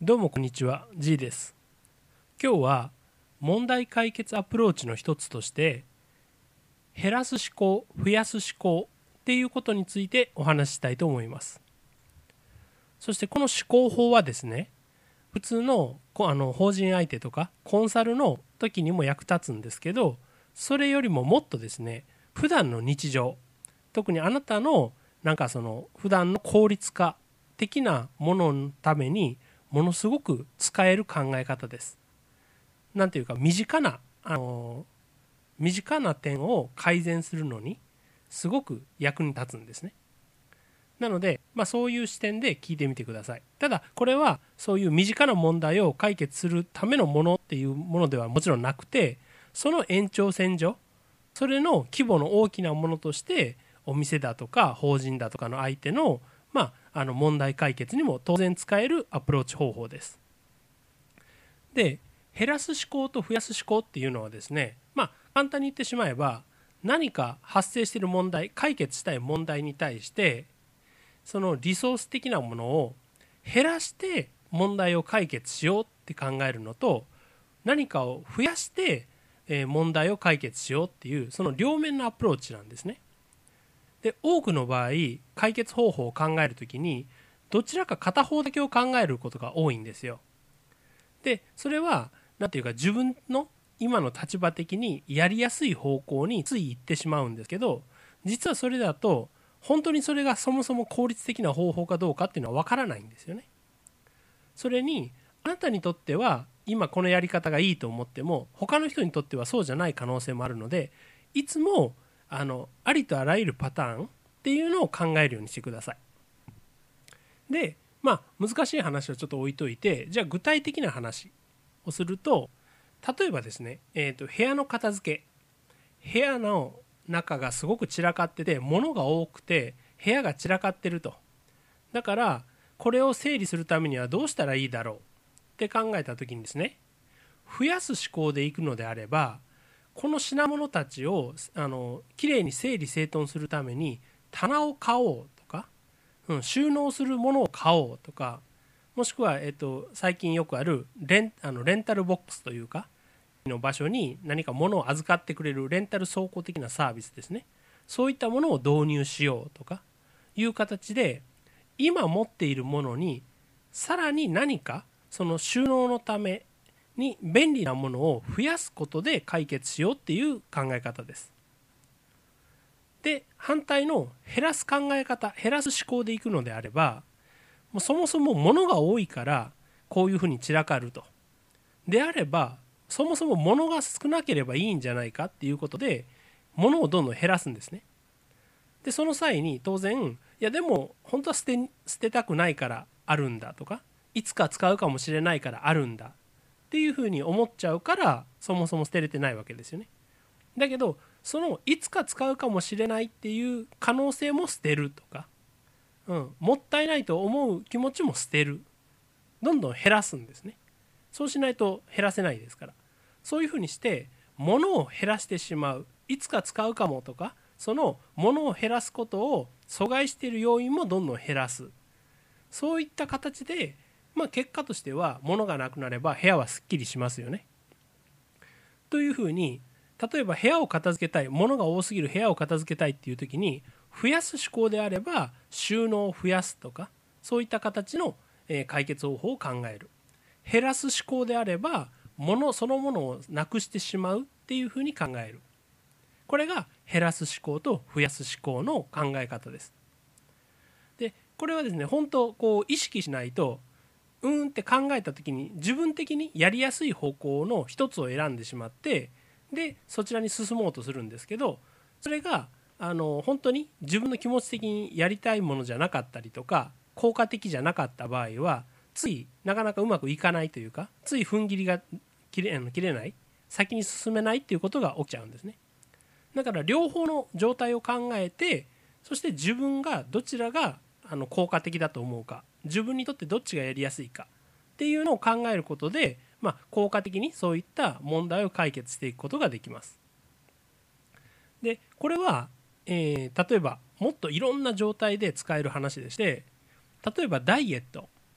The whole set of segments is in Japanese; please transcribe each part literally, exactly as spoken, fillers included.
どうもこんにちは、G です。今日は問題解決アプローチの一つとして減らす思考、増やす思考っていうことについてお話ししたいと思います。そしてこの思考法はですね、普通の、あの法人相手とかコンサルの時にも役立つんですけど、それよりももっとですね、普段の日常、特にあなたのなんかその普段の効率化的なもののためにものすごく使える考え方です。なんていうか身近な、あの身近な点を改善するのにすごく役に立つんですね。なので、まあ、そういう視点で聞いてみてください。ただこれはそういう身近な問題を解決するためのものっていうものではもちろんなくて、その延長線上、それの規模の大きなものとしてお店だとか法人だとかの相手のまあ、あの問題解決にも当然使えるアプローチ方法です。で、減らす思考と増やす思考っていうのはですね、まあ、簡単に言ってしまえば何か発生している問題、解決したい問題に対してそのリソース的なものを減らして問題を解決しようって考えるのと、何かを増やして問題を解決しようっていうその両面のアプローチなんですね。で、多くの場合解決方法を考えるときにどちらか片方だけを考えることが多いんですよ。で、それはなんていうか自分の今の立場的にやりやすい方向につい行ってしまうんですけど、実はそれだと本当にそれがそもそも効率的な方法かどうかっていうのは分からないんですよね。それにあなたにとっては今このやり方がいいと思っても他の人にとってはそうじゃない可能性もあるので、いつもあのありとあらゆるパターンっていうのを考えるようにしてください。で、まあ難しい話はちょっと置いといて、じゃあ具体的な話をすると、例えばですね、えーと、部屋の片付け、部屋の中がすごく散らかってて物が多くて部屋が散らかってると。だからこれを整理するためにはどうしたらいいだろうって考えた時にですね、増やす思考でいくのであれば、この品物たちをあのきれいに整理整頓するために棚を買おうとか、うん、収納するものを買おうとか、もしくは、えっと、最近よくあるレン、あのレンタルボックスというかの場所に何か物を預かってくれるレンタル倉庫的なサービスですね。そういったものを導入しようとかいう形で、今持っているものにさらに何かその収納のために便利なものを増やすことで解決しようっていう考え方です。で、反対の減らす考え方、減らす思考でいくのであれば、もうそもそも物が多いからこういうふうに散らかると。であれば、そもそも物が少なければいいんじゃないかっていうことで、物をどんどん減らすんですね。で、その際に当然、いやでも本当は捨て、捨てたくないからあるんだとか、いつか使うかもしれないからあるんだっていうふうに思っちゃうから、そもそも捨てれてないわけですよね。だけどそのいつか使うかもしれないっていう可能性も捨てるとか、うん、もったいないと思う気持ちも捨てる、どんどん減らすんですね。そうしないと減らせないですから。そういうふうにして物を減らしてしまう、いつか使うかもとか、その物を減らすことを阻害している要因もどんどん減らす、そういった形で、まあ、結果としては物がなくなれば部屋はすっきりしますよね。というふうに、例えば部屋を片付けたい、物が多すぎる部屋を片付けたいっていう時に、増やす思考であれば収納を増やすとか、そういった形の解決方法を考える。減らす思考であれば物そのものをなくしてしまうっていうふうに考える。これが減らす思考と増やす思考の考え方です。で、これはですね、本当こう意識しないと、うーんって考えた時に自分的にやりやすい方向の一つを選んでしまって、でそちらに進もうとするんですけど、それがあの本当に自分の気持ち的にやりたいものじゃなかったりとか効果的じゃなかった場合は、ついなかなかうまくいかないというか、つい踏ん切りが切れ、切れない、先に進めないっていうことが起きちゃうんですね。だから両方の状態を考えて、そして自分がどちらがあの効果的だと思うか、自分にとってどっちがやりやすいかっていうのを考えることで、まあ、効果的にそういった問題を解決していくことができます。で、これは、えー、例えばもっといろんな状態で使える話でして、例えばダイエット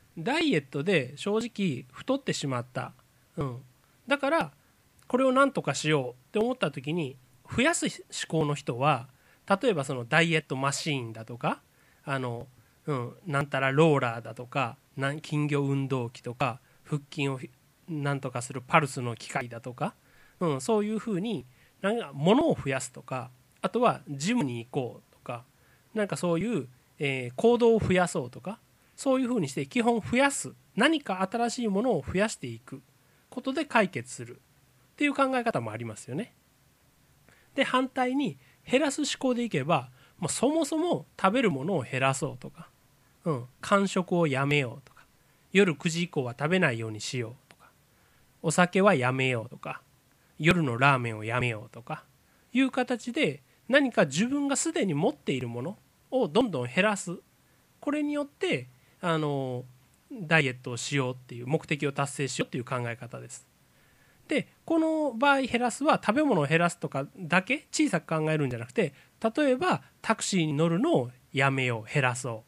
ダイエットで正直太ってしまった、うん、だからこれを何とかしようって思った時に増やす思考の人は、例えばそのダイエットマシーンだとか、あの、うん、なんたらローラーだとか、なん筋魚運動器とか、腹筋をなんとかするパルスの機械だとか、うん、そういうふうになんか物を増やすとか、あとはジムに行こうとか、なんかそういう、えー行動を増やそうとか、そういうふうにして基本増やす、何か新しいものを増やしていくことで解決するっていう考え方もありますよね。で、反対に減らす思考でいけば、もうそもそも食べるものを減らそうとか、うん、間食をやめようとか、夜くじ以降は食べないようにしようとか、お酒はやめようとか、夜のラーメンをやめようとかいう形で、何か自分がすでに持っているものをどんどん減らす。これによってあのダイエットをしようっていう目的を達成しようっていう考え方です。で、この場合減らすは食べ物を減らすとかだけ小さく考えるんじゃなくて、例えばタクシーに乗るのをやめよう、減らそう、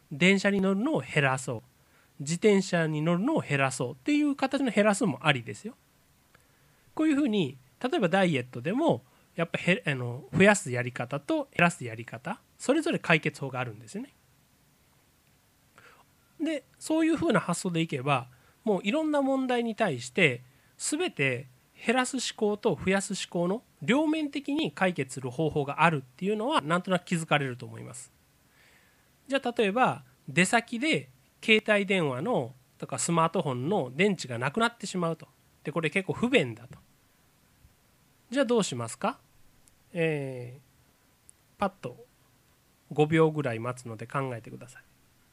電車に乗るのを減らそう、自転車に乗るのを減らそうっていう形の減らすもありですよ。こういうふうに例えばダイエットでもやっぱへあの増やすやり方と減らすやり方、それぞれ解決法があるんですよね。で、そういうふうな発想でいけば、もういろんな問題に対して全て減らす思考と増やす思考の両面的に解決する方法があるっていうのはなんとなく気づかれると思います。じゃあ例えば出先で携帯電話のとかスマートフォンの電池がなくなってしまうと。で、これ結構不便だと。じゃあどうしますか？えー、パッとごびょうぐらい待つので考えてください。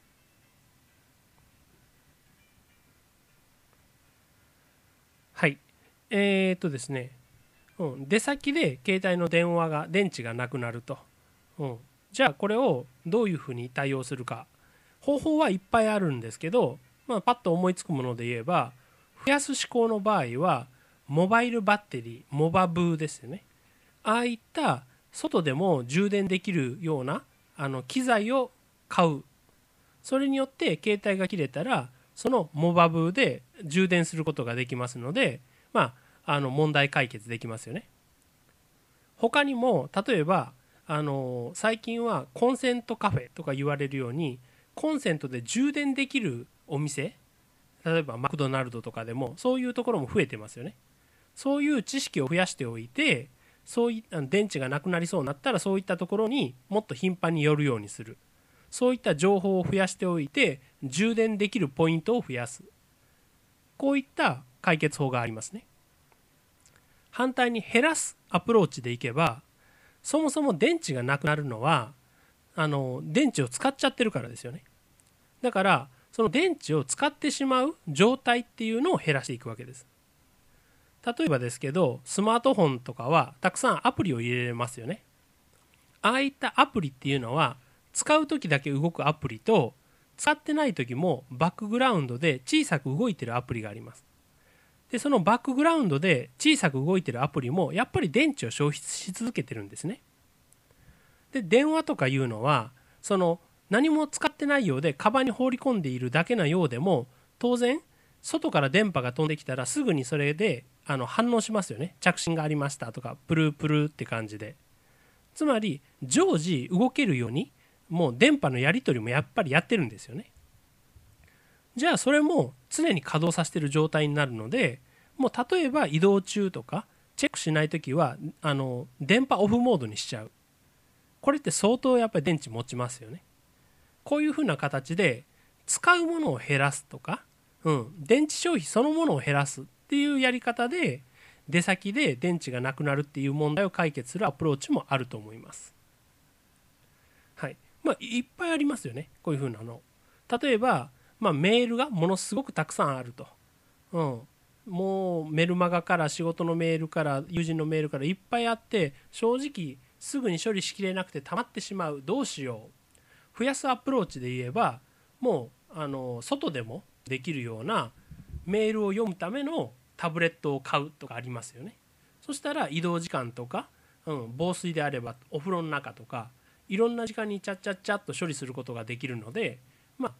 はい。えー、っとですね、うん、出先で携帯の電話が電池がなくなると、うん、じゃあこれをどういうふうに対応するか。方法はいっぱいあるんですけど、まあ、パッと思いつくもので言えば、増やす思考の場合はモバイルバッテリー、モバブーですよね。ああいった外でも充電できるようなあの機材を買う。それによって携帯が切れたらそのモバブーで充電することができますので、まあ、あの問題解決できますよね。他にも例えばあの最近はコンセントカフェとか言われるように、コンセントで充電できるお店、例えばマクドナルドとかでもそういうところも増えてますよね。そういう知識を増やしておいて、そういった電池がなくなりそうになったらそういったところにもっと頻繁に寄るようにする。そういった情報を増やしておいて充電できるポイントを増やす。こういった解決法がありますね。反対に減らすアプローチでいけば、そもそも電池がなくなるのはあの電池を使っちゃってるからですよね。だからその電池を使ってしまう状態っていうのを減らしていくわけです。例えばですけど、スマートフォンとかはたくさんアプリを入れれますよね。ああいったアプリっていうのは使う時だけ動くアプリと、使ってない時もバックグラウンドで小さく動いてるアプリがあります。で、そのバックグラウンドで小さく動いてるアプリもやっぱり電池を消費し続けてるんですね。で、電話とかいうのはその何も使ってないようでカバンに放り込んでいるだけなようでも、当然外から電波が飛んできたらすぐにそれであの反応しますよね。着信がありましたとかプルプルって感じで。つまり常時動けるようにもう電波のやり取りもやっぱりやってるんですよね。じゃあそれも常に稼働させてる状態になるので、もう例えば移動中とかチェックしないときはあの電波オフモードにしちゃう。これって相当やっぱり電池持ちますよね。こういうふうな形で使うものを減らすとか、うん、電池消費そのものを減らすっていうやり方で出先で電池がなくなるっていう問題を解決するアプローチもあると思います。はい。まあいっぱいありますよね。こういうふうなの。例えば、まあ、メールがものすごくたくさんあると。うん。もうメルマガから仕事のメールから友人のメールからいっぱいあって、正直すぐに処理しきれなくて溜まってしまう。どうしよう。増やすアプローチで言えば、もうあの外でもできるようなメールを読むためのタブレットを買うとかありますよね。そしたら移動時間とか、うん、防水であればお風呂の中とかいろんな時間にチャッチャッチャッと処理することができるので、まあ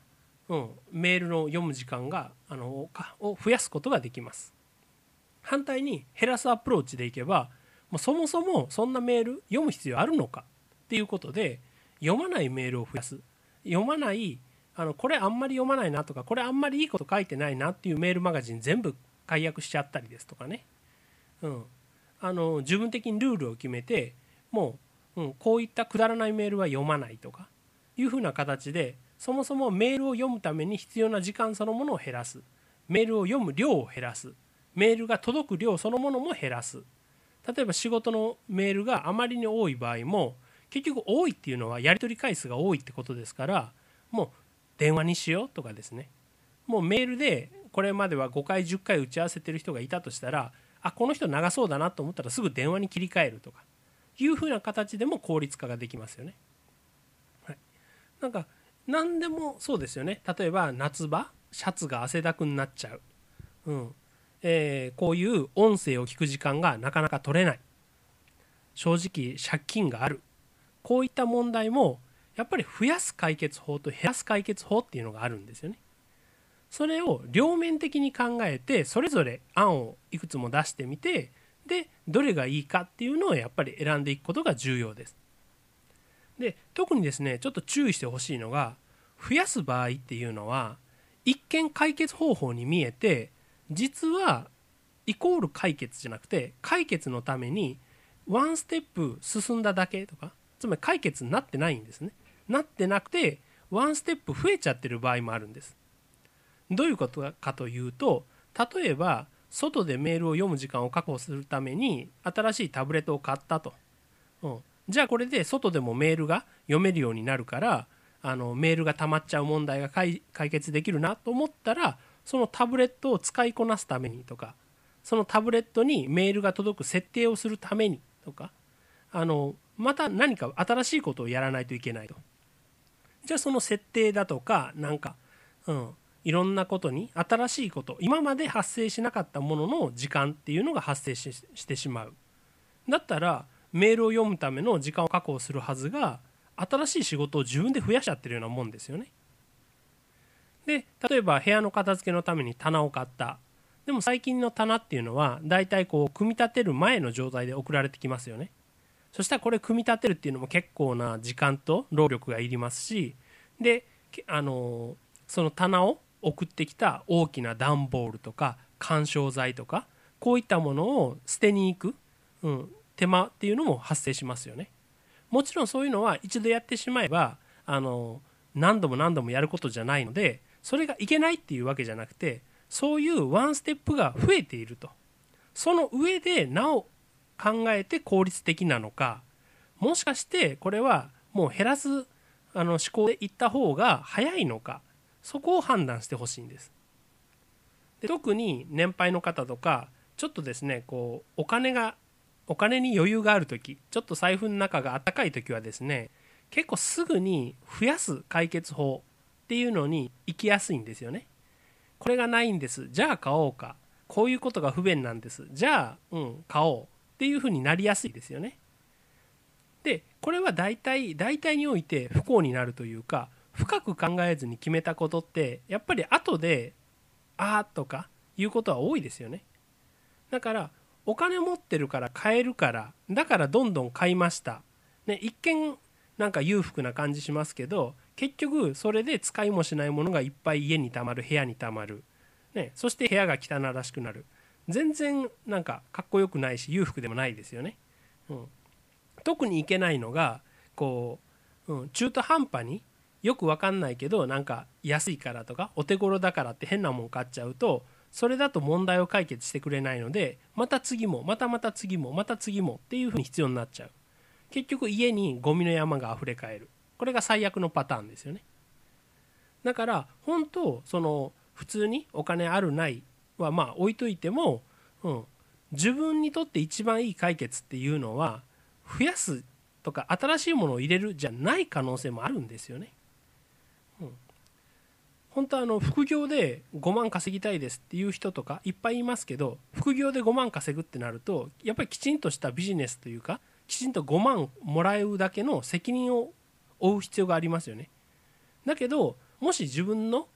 うん、メールの読む時間があのを増やすことができます。反対に減らすアプローチでいけば、もうそもそもそんなメール読む必要あるのかっていうことで、読まないメールを増やす、読まないあのこれあんまり読まないなとか、これあんまりいいこと書いてないなっていうメールマガジン全部解約しちゃったりですとかね、うん、あの自分的にルールを決めて、もう、うん、こういったくだらないメールは読まないとかいうふうな形で、そもそもメールを読むために必要な時間そのものを減らす、メールを読む量を減らす、メールが届く量そのものも減らす。例えば仕事のメールがあまりに多い場合も、結局多いっていうのはやり取り回数が多いってことですから、もう電話にしようとかですね、もうメールでこれまではごかいじゅっかい打ち合わせてる人がいたとしたら、あこの人長そうだなと思ったらすぐ電話に切り替えるとかいうふうな形でも効率化ができますよね。はい、なんか何でもそうですよね。例えば夏場シャツが汗だくになっちゃう、うんえー、こういう音声を聞く時間がなかなか取れない、正直借金がある、こういった問題もやっぱり増やす解決法と減らす解決法っていうのがあるんですよね。それを両面的に考えて、それぞれ案をいくつも出してみて、でどれがいいかっていうのをやっぱり選んでいくことが重要です。で特にですね、ちょっと注意してほしいのが、増やす場合っていうのは一見解決方法に見えて、実はイコール解決じゃなくて、解決のためにワンステップ進んだだけとか、つまり解決になってないんですね。なってなくてワンステップ増えちゃってる場合もあるんです。どういうことかというと、例えば外でメールを読む時間を確保するために新しいタブレットを買ったと、うん、じゃあこれで外でもメールが読めるようになるから、あのメールが溜まっちゃう問題が解決できるなと思ったら、そのタブレットを使いこなすためにとか、そのタブレットにメールが届く設定をするためにとか、あのまた何か新しいことをやらないといけないと。じゃあその設定だとかなんか、うん、いろんなことに新しいこと、今まで発生しなかったものの時間っていうのが発生 し, してしまう。だったらメールを読むための時間を確保するはずが、新しい仕事を自分で増やしちゃってるようなもんですよね。で例えば部屋の片付けのために棚を買った。でも最近の棚っていうのはだいたいこう組み立てる前の状態で送られてきますよね。そしたらこれ組み立てるっていうのも結構な時間と労力がいりますし、であのその棚を送ってきた大きな段ボールとか緩衝材とか、こういったものを捨てに行く、うん、手間っていうのも発生しますよね。もちろんそういうのは一度やってしまえばあの何度も何度もやることじゃないので、それがいけないっていうわけじゃなくて、そういうワンステップが増えていると。その上でなお考えて効率的なのか、もしかしてこれはもう減らすあの思考でいった方が早いのか、そこを判断してほしいんです。で特に年配の方とか、ちょっとですねこうお金がお金に余裕があるとき、ちょっと財布の中が温かいときはですね、結構すぐに増やす解決法っていうのに行きやすいんですよね。これがないんです、じゃあ買おうか、こういうことが不便なんです、じゃあうん買おうっていうふうになりやすいですよね。でこれは大体大体において不幸になるというか、深く考えずに決めたことってやっぱり後であーとかいうことは多いですよね。だからお金持ってるから買えるから、だからどんどん買いました、ね、一見なんか裕福な感じしますけど、結局それで使いもしないものがいっぱい家にたまる、部屋にたまる、ね、そして部屋が汚らしくなる。全然なんかかっこよくないし裕福でもないですよね。うん、特にいけないのがこう、うん、中途半端によくわかんないけどなんか安いからとかお手頃だからって変なもん買っちゃうと、それだと問題を解決してくれないので、また次もまたまた次もまた次もっていうふうに必要になっちゃう。結局家にゴミの山があふれかえる。これが最悪のパターンですよね。だから本当その普通にお金あるないはまあ置いといても、うん、自分にとって一番いい解決っていうのは増やすとか新しいものを入れるじゃない可能性もあるんですよね。うん、本当はあの副業でごまん稼ぎたいですっていう人とかいっぱいいますけど、副業でごまん稼ぐってなるとやっぱりきちんとしたビジネスというか、きちんとごまんもらえるだけの責任を負う必要がありますよね。だけどもし自分の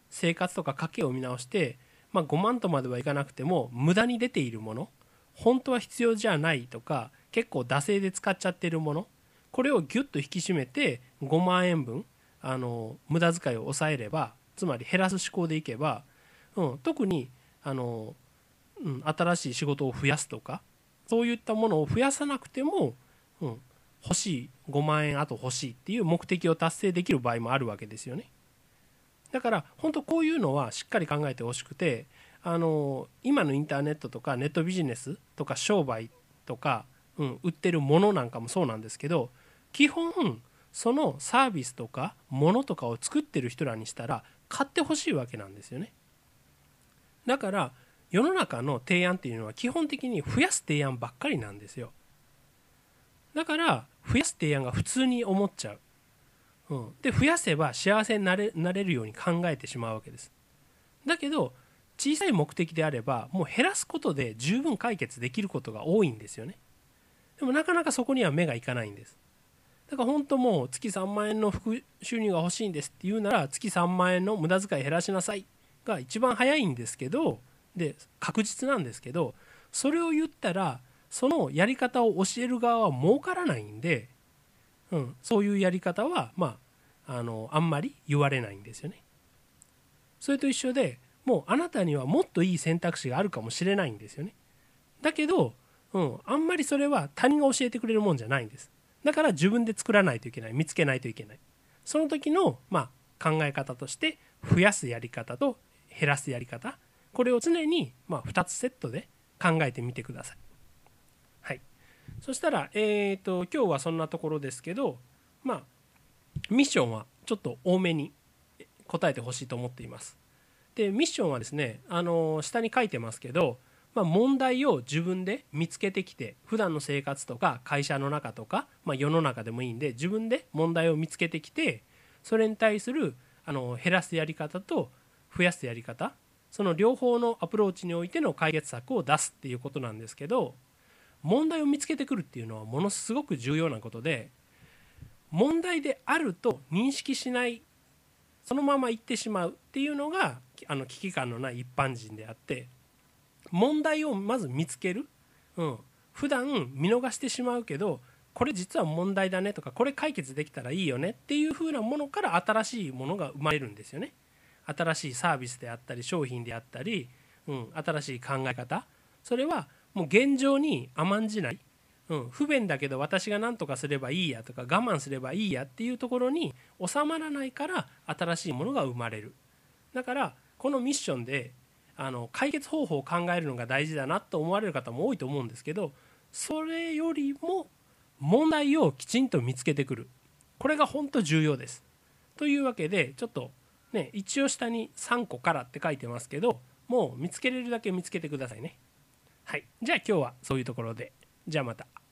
生活とか家計を見直して、まあ、ごまんとまではいかなくても無駄に出ているもの、本当は必要じゃないとか結構惰性で使っちゃっているもの、これをギュッと引き締めてごまんえんぶんあの無駄遣いを抑えれば、つまり減らす思考でいけば、うん、特にあの、うん、新しい仕事を増やすとかそういったものを増やさなくても、うん、欲しいごまんえんあと欲しいっていう目的を達成できる場合もあるわけですよね。だから本当こういうのはしっかり考えてほしくて、あの今のインターネットとかネットビジネスとか商売とか、うん、売ってるものなんかもそうなんですけど、基本そのサービスとかものとかを作ってる人らにしたら買ってほしいわけなんですよね。だから世の中の提案っていうのは基本的に増やす提案ばっかりなんですよ。だから増やす提案が普通に思っちゃう、うん、で増やせば幸せになれ、なれるように考えてしまうわけです。だけど小さい目的であればもう減らすことで十分解決できることが多いんですよね。でもなかなかそこには目がいかないんです。だから本当もう月さんまんえんの副収入が欲しいんですって言うなら月さんまんえんの無駄遣い減らしなさいが一番早いんですけど、で確実なんですけど、それを言ったらそのやり方を教える側は儲からないんで、うん、そういうやり方はまああのあんまり言われないんですよね。それと一緒で、もうあなたにはもっといい選択肢があるかもしれないんですよね。だけど、うん、あんまりそれは他人が教えてくれるもんじゃないんです。だから自分で作らないといけない、見つけないといけない。その時の、まあ、考え方として増やすやり方と減らすやり方、これを常に、まあ、ふたつセットで考えてみてください。はい、そしたら、えーと、今日はそんなところですけど、まあ、ミッションはちょっと多めに答えてほしいと思っています。でミッションはですね、あの下に書いてますけど、まあ、問題を自分で見つけてきて、普段の生活とか会社の中とか、まあ、世の中でもいいんで自分で問題を見つけてきて、それに対するあの減らすやり方と増やすやり方、その両方のアプローチにおいての解決策を出すっていうことなんですけど、問題を見つけてくるっていうのはものすごく重要なことで、問題であると認識しない、そのまま行ってしまうっていうのがあの危機感のない一般人であって、問題をまず見つける、うん、普段見逃してしまうけどこれ実は問題だねとか、これ解決できたらいいよねっていう風なものから新しいものが生まれるんですよね。新しいサービスであったり商品であったり、うん、新しい考え方、それはもう現状に甘んじない、うん、不便だけど私が何とかすればいいやとか我慢すればいいやっていうところに収まらないから新しいものが生まれる。だからこのミッションであの解決方法を考えるのが大事だなと思われる方も多いと思うんですけど、それよりも問題をきちんと見つけてくる、これが本当重要です。というわけでちょっとね、一応下にさんこからって書いてますけど、もう見つけれるだけ見つけてくださいね。はい、じゃあ今日はそういうところで、じゃあまた。